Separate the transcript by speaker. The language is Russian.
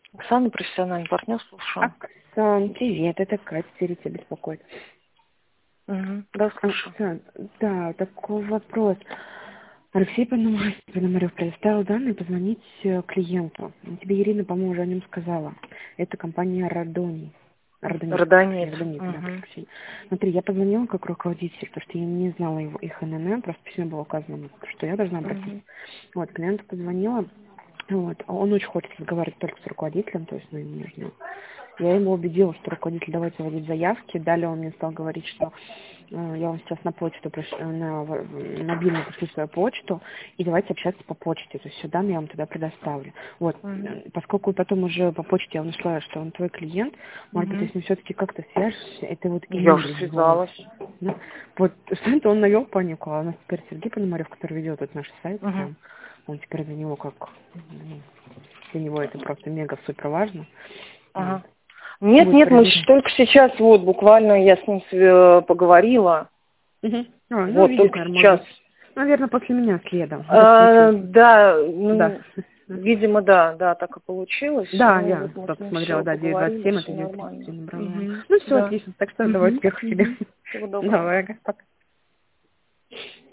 Speaker 1: Оксана, профессиональный партнер, слушаю.
Speaker 2: Оксан, привет, это Катя, тебя беспокоит.
Speaker 1: Да, слушаю.
Speaker 2: Оксан, да, такой вопрос. Алексей Пономарев предоставил данные позвонить клиенту. Тебе Ирина, по-моему, уже о нем сказала. Это компания Родони. Родонит,
Speaker 1: Родонит.
Speaker 2: да, прошу прощения. Смотри, я позвонила как руководитель, потому что я не знала их ННН, просто в письме было указано, что я должна обратиться. Вот, клиенту позвонила, вот, а он очень хочет разговаривать только с руководителем, то есть, ну, ему нужно. Я его убедила, что руководитель давайте вводить заявки. Далее он мне стал говорить, что я вам сейчас на почту, на мобильную пришлю свою почту, и давайте общаться по почте. То есть все данные я вам туда предоставлю. Вот, поскольку потом уже по почте я нашла, что он твой клиент, может быть, ты с ним все-таки как-то свяжешься, это вот
Speaker 1: Я
Speaker 2: Игорь
Speaker 1: уже
Speaker 2: звонит.
Speaker 1: связалась.
Speaker 2: Да? Вот, знаете, он навел панику, а у нас теперь Сергей Пономарев, который ведет этот наш сайт, прям, он теперь для него как, ну, для него это просто мега-супер важно. Вот.
Speaker 1: Нет,
Speaker 2: Будет
Speaker 1: нет, мы
Speaker 2: проверен.
Speaker 1: только сейчас, вот, буквально я с ним поговорила.
Speaker 2: Ну,
Speaker 1: Вот,
Speaker 2: видишь,
Speaker 1: только
Speaker 2: наверное, может
Speaker 1: сейчас.
Speaker 2: быть, наверное, после меня следом. Да, случилось.
Speaker 1: Да,
Speaker 2: Да.
Speaker 1: ну, видимо, да, так и получилось.
Speaker 2: Да,
Speaker 1: Ну,
Speaker 2: я
Speaker 1: вот мы с
Speaker 2: просто
Speaker 1: ним
Speaker 2: смотрела,
Speaker 1: все
Speaker 2: да,
Speaker 1: поговорили,
Speaker 2: 927, а
Speaker 1: все
Speaker 2: ты
Speaker 1: нормально.
Speaker 2: 937 набрала. Ну, все
Speaker 1: Да.
Speaker 2: отлично. Так что давай успехов тебе.
Speaker 1: Всего доброго.
Speaker 2: Давай, пока.